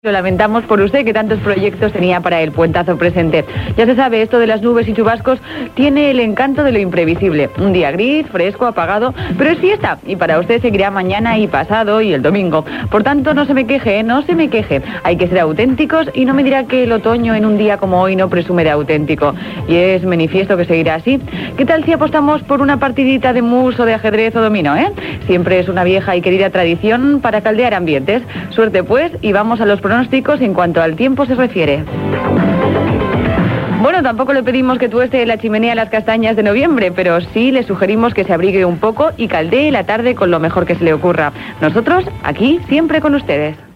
Lo lamentamos por usted, que tantos proyectos tenía para el puentazo presente. Ya se sabe, esto de las nubes y chubascos tiene el encanto de lo imprevisible. Un día gris, fresco, apagado, pero es fiesta. Y para usted seguirá mañana y pasado y el domingo. Por tanto, no se me queje, ¿eh? No se me queje. Hay que ser auténticos y no me dirá que el otoño en un día como hoy no presume de auténtico. Y es manifiesto que seguirá así. ¿Qué tal si apostamos por una partidita de mus o de ajedrez o dominó, eh? Siempre es una vieja y querida tradición para caldear ambientes. Suerte pues, y vamos a los pronósticos en cuanto al tiempo se refiere. Bueno, tampoco le pedimos que tueste la chimenea las castañas de noviembre, pero sí le sugerimos que se abrigue un poco y caldee la tarde con lo mejor que se le ocurra. Nosotros, aquí, siempre con ustedes.